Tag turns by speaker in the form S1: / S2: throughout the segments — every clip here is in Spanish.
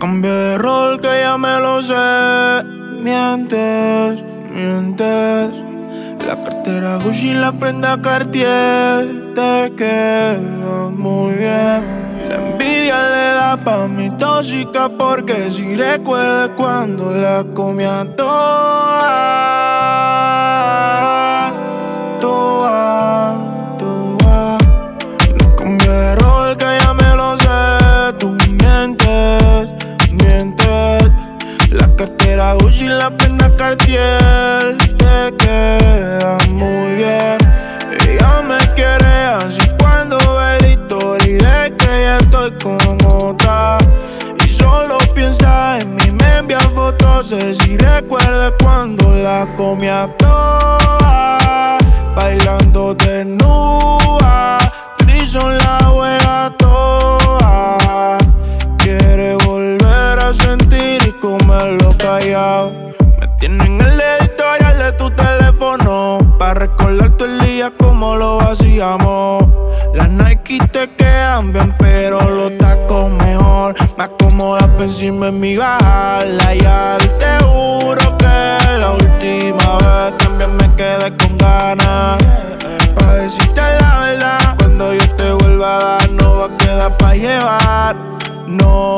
S1: Cambié de rol que ya me lo sé. Mientes, mientes. La cartera Gucci y la prenda Cartier te queda muy bien. La envidia le da pa' mi tóxica porque si recuerdo cuando la comía toda. No cambié de rol que ya me lo sé. Tú mientes, mientes. La cartera Gucci y la prenda Cartier te queda muy bien. Ella me quiere así cuando ve la historia de que ya estoy con otra. Y solo piensa en mí, me envía fotos, sé si recuerda cuando la comía toda. Bailando desnuda, Trison la juega toda. Quiere volver a sentir y comerlo callado. Me tienen el editorial de tu teléfono pa' recordar todo el día como lo hacíamos. Las Nike te quedan bien, pero los tacos mejor. Me acomoda pa' encima en mi bajarla. Ya te juro que la última vez también me quedé con ganas. Pa' decirte la verdad, cuando yo te vuelva a dar no va a quedar pa' llevar. No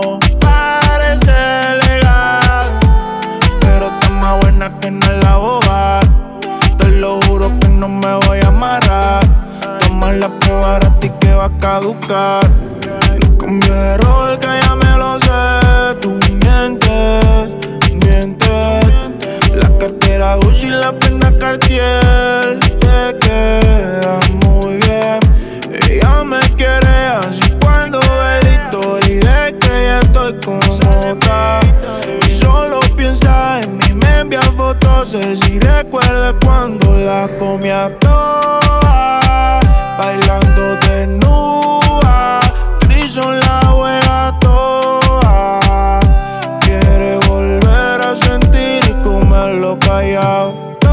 S1: parece legal, pero está más buena que en el abogar. Te lo juro que no me voy a amarrar. Toma la prueba a ti que va a caducar. No cambié de rol que ya me lo sé. Tú mientes, mientes. La cartera Gucci y la prenda Cartier te queda muy bien. Ella me quiere así cuando ve la historia de que ya estoy con otra. Y solo piensa en mí, me envía fotos, sé si recuerda cuando la comía toda. Bailando desnuda, Trison la juega toda. Quiere volver a sentir y comerlo callado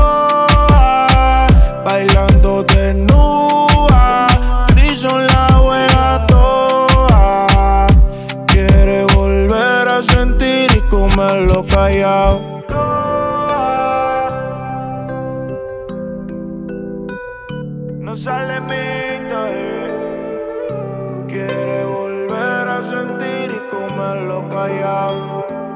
S1: toda. Bailando desnuda, Trison la juega toda. Quiere volver a sentir y comerlo callado. No sale mito, Quiere volver a sentir y comerlo callado.